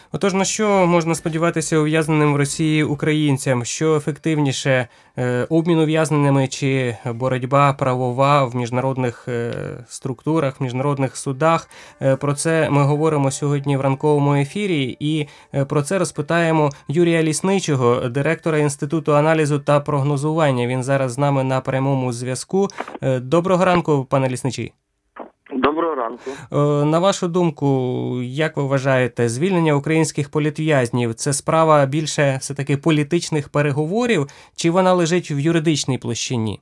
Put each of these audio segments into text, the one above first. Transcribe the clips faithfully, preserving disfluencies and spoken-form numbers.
Отож, на що можна сподіватися ув'язненим в Росії українцям? Що ефективніше – обмін ув'язненими чи боротьба правова в міжнародних структурах, в міжнародних судах? Про це ми говоримо сьогодні в ранковому ефірі, і про це розпитаємо Юрія Лісничого, директора Інституту аналізу та прогнозування. Він зараз з нами на прямому зв'язку. Доброго ранку, пане Лісничий. Доброго ранку. На вашу думку, як ви вважаєте, звільнення українських політв'язнів – це справа більше все-таки політичних переговорів, чи вона лежить в юридичній площині?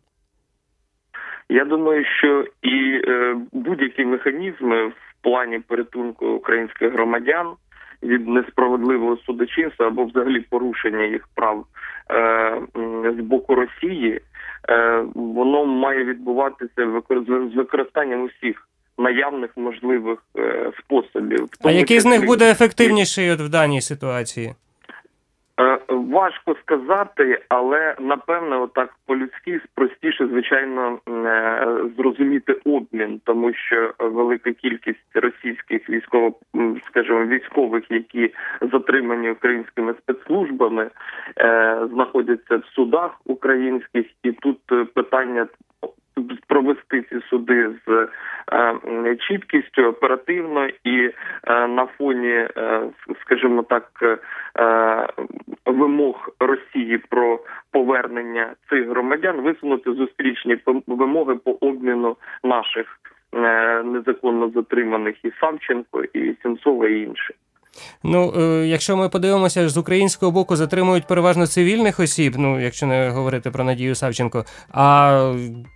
Я думаю, що і е, будь-які механізми в плані порятунку українських громадян від несправедливого судочинства або взагалі порушення їх прав е, з боку Росії, е, воно має відбуватися з використанням усіх наявних можливих е, способів. А який з них буде ефективніший от в даній ситуації? Е, важко сказати, але напевно отак по-людськи простіше, звичайно, е, зрозуміти обмін, тому що велика кількість російських військово, скажімо, військових, які затримані українськими спецслужбами, е, знаходяться в судах українських, і тут питання провести ці суди з е, чіткістю, оперативно і е, на фоні, е, скажімо так, е, вимог Росії про повернення цих громадян висунути зустрічні вимоги по обміну наших е, незаконно затриманих і Савченко, і Сенцова, і інших. Ну, якщо ми подивимося, з українського боку затримують переважно цивільних осіб, ну, якщо не говорити про Надію Савченко, а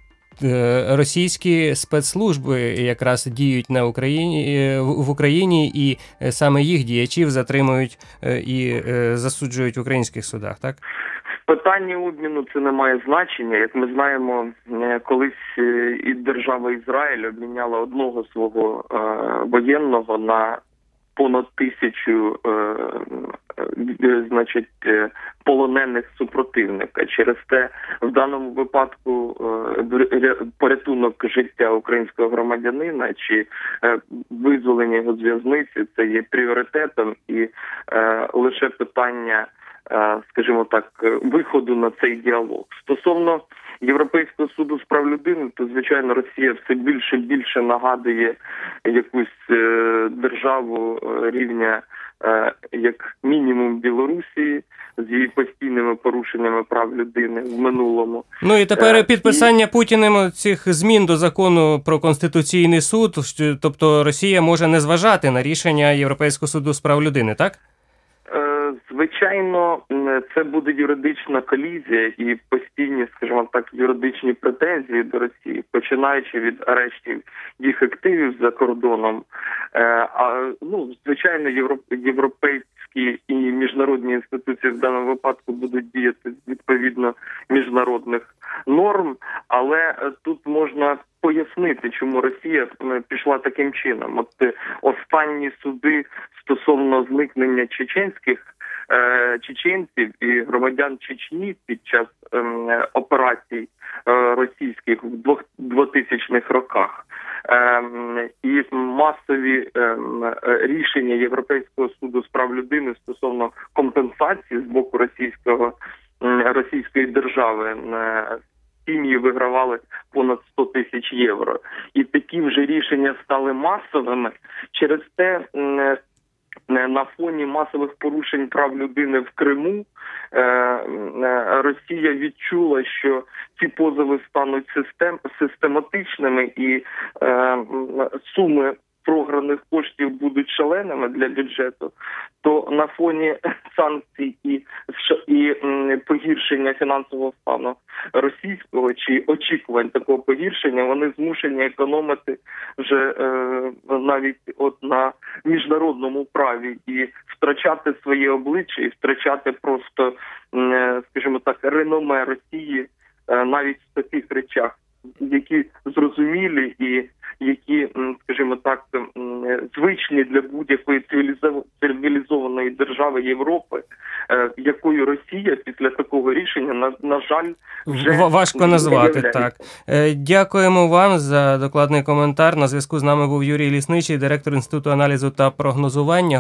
російські спецслужби якраз діють на Україні, в Україні, і саме їх діячів затримують і засуджують в українських судах, так? В питанні обміну це не має значення. Як ми знаємо, колись і держава Ізраїль обміняла одного свого воєнного на понад тисячу е, значить, полонених супротивника. Через те в даному випадку е, порятунок життя українського громадянина чи е, визволення його з в'язниці – це є пріоритетом, і е, лише питання, е, скажімо так, виходу на цей діалог. Стосовно Європейського суду з прав людини, то, звичайно, Росія все більше і більше нагадує якусь е, державу е, рівня, е, як мінімум, Білорусі, з її постійними порушеннями прав людини в минулому. Ну і тепер е, підписання і... Путіним цих змін до закону про Конституційний суд, тобто Росія може не зважати на рішення Європейського суду з прав людини, так? Звичайно, це буде юридична колізія і постійні, скажімо так, юридичні претензії до Росії, починаючи від арештів їх активів за кордоном. А, ну, звичайно, європейські і міжнародні інституції в даному випадку будуть діяти відповідно міжнародних норм, але тут можна пояснити, чому Росія пішла таким чином. От останні суди стосовно зникнення чеченських е, чеченців і громадян Чечні під час е, операцій е, російських в двохтисячних роках е, і масові е, рішення Європейського суду з прав людини стосовно компенсації з боку російського російської держави е, сім'ї вигравали понад сто тисяч євро. І такі вже рішення стали масовими. Через те на фоні масових порушень прав людини в Криму Росія відчула, що ці позови стануть систем, систематичними і суми програних коштів будуть шаленими для бюджету, то на фоні санкцій і, і погіршення фінансового стану російського чи очікувань такого погіршення, вони змушені економити вже е, навіть от на міжнародному праві і втрачати своє обличчя, і втрачати просто, е, скажімо так, реноме Росії е, навіть в таких речах, які зрозумілі і які, скажімо так, звичні для будь-якої цивілізованої держави Європи, якою Росія після такого рішення, на, на жаль, вже важко назвати, так. Дякуємо вам за докладний коментар. На зв'язку з нами був Юрій Лісничий, директор Інституту аналізу та прогнозування.